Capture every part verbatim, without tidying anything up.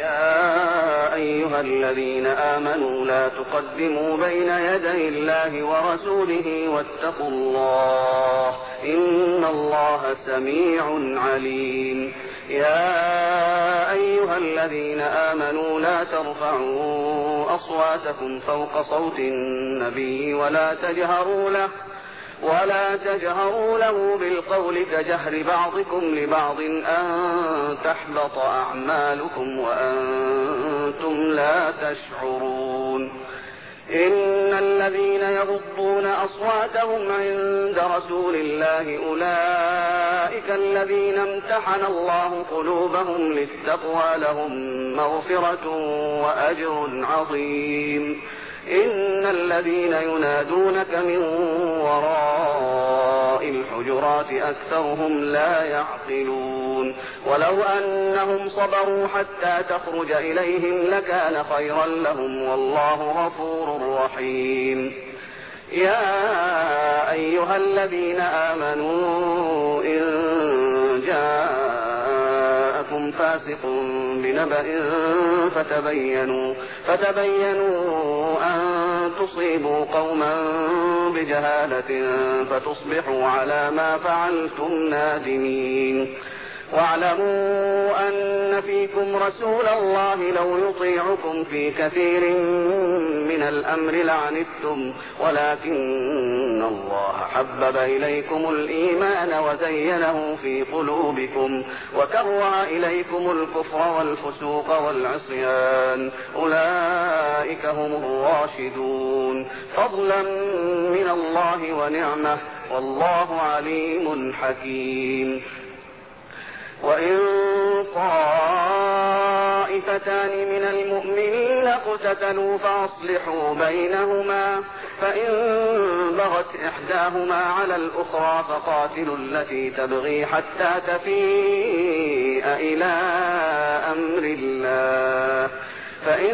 يا أيها الذين آمنوا لا تقدموا بين يدي الله ورسوله واتقوا الله إن الله سميع عليم. يا أيها الذين آمنوا لا ترفعوا أصواتكم فوق صوت النبي ولا تجهروا له ولا تجهروا له بالقول كجهر بعضكم لبعض أن تحبط أعمالكم وأنتم لا تشعرون. إن الذين يغضون أصواتهم عند رسول الله أولئك الذين امتحن الله قلوبهم للتقوى لهم مغفرة وأجر عظيم. إن الذين ينادونك من وراء الحجرات أكثرهم لا يعقلون. ولو أنهم صبروا حتى تخرج إليهم لكان خيرا لهم والله غفور رحيم. يا أيها الذين آمنوا إن جاءكم فاسق بنبأ فتبينوا, فتبينوا أن تصيبوا قوما بجهالة فتصبحوا على ما فعلتم نادمين. واعلموا أن فيكم رسول الله لو يطيعكم في كثير من الأمر لعنتم ولكن الله حبب إليكم الإيمان وزينه في قلوبكم وكره إليكم الكفر والفسوق والعصيان أولئك هم الراشدون فضلا من الله ونعمه والله عليم حكيم. وإن طائفتان من المؤمنين اقتتلوا فأصلحوا بينهما فإن بغت إحداهما على الأخرى فقاتلوا التي تبغي حتى تفيء إلى أمر الله فإن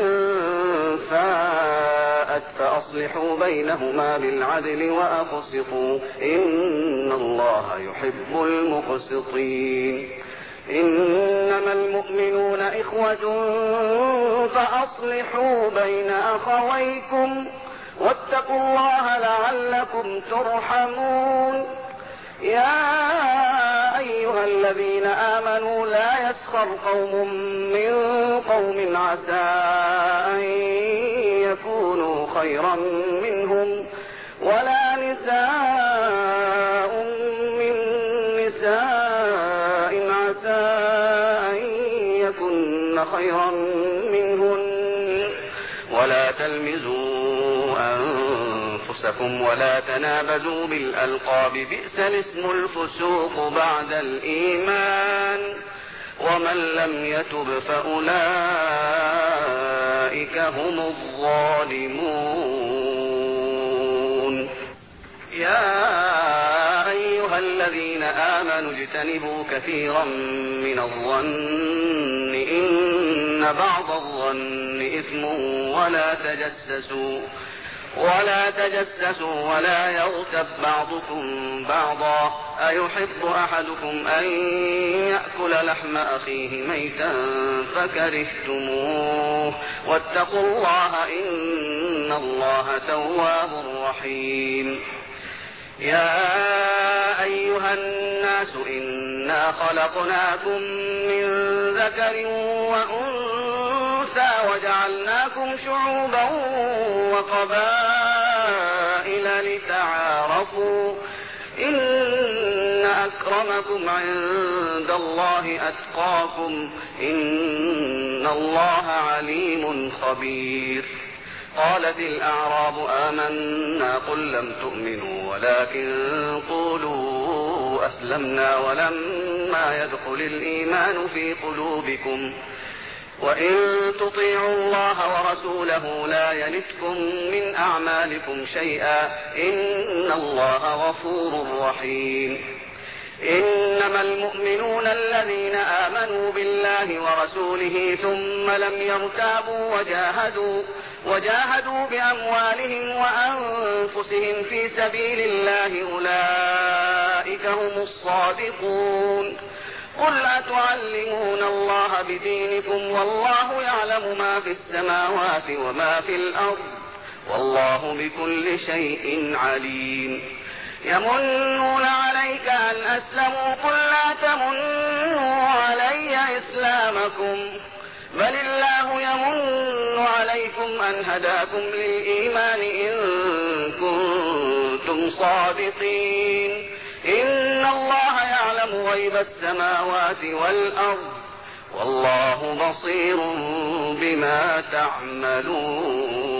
فاءت فأصلحوا بينهما بالعدل وأقسطوا إن الله يحب المقسطين. إنما المؤمنون إخوة فأصلحوا بين أخويكم واتقوا الله لعلكم ترحمون. يا أيها الذين آمنوا لا يسخر قوم من قوم عسى أن يكونوا خيرا منهم ولا نساء من نساء عسى أن يكن خيرا منهن ولا تلمزوا أنفسكم ولا تنابزوا بالألقاب بئس الاسم الفسوق بعد الإيمان ومن لم يتب فأولئك هم الظالمون. يا أيها الذين آمنوا اجتنبوا كثيرا من الظن إن بعض الظن إثم ولا تجسسوا ولا تجسسوا ولا يغتب بعضكم بعضا أيحب أحدكم أن يأكل لحم أخيه ميتا فكرهتموه واتقوا الله إن الله تواب رحيم. يا أيها الناس إنا خلقناكم من ذكر وأنثى وجعلناكم شعوبا وقبائل لتعارفوا إن أكرمكم عند الله أتقاكم إن الله عليم خبير. قالت الأعراب آمنا قل لم تؤمنوا ولكن قولوا أسلمنا ولما يدخل الإيمان في قلوبكم وإن تطيعوا الله ورسوله لا يلتكم من أعمالكم شيئا إن الله غفور رحيم. إنما المؤمنون الذين آمنوا بالله ورسوله ثم لم يرتابوا وجاهدوا وجاهدوا بأموالهم وأنفسهم في سبيل الله أولئك هم الصادقون. قل أتعلمون الله بدينكم والله يعلم ما في السماوات وما في الأرض والله بكل شيء عليم. يمنون عليك أن أسلموا قل لا تمنوا علي إسلامكم بل الله يمن عليكم أن هداكم للإيمان إن كنتم صادقين. إن الله يعلم غيب السماوات والأرض والله بصير بما تعملون.